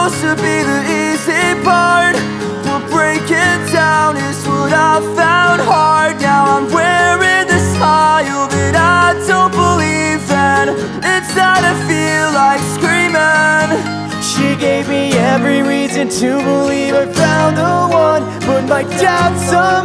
supposed to be the easy part. Well, breaking down is what I found hard. Now I'm wearing the smile that I don't believe in. Inside I feel like screaming. She gave me every reason to believe I found the one, but my doubts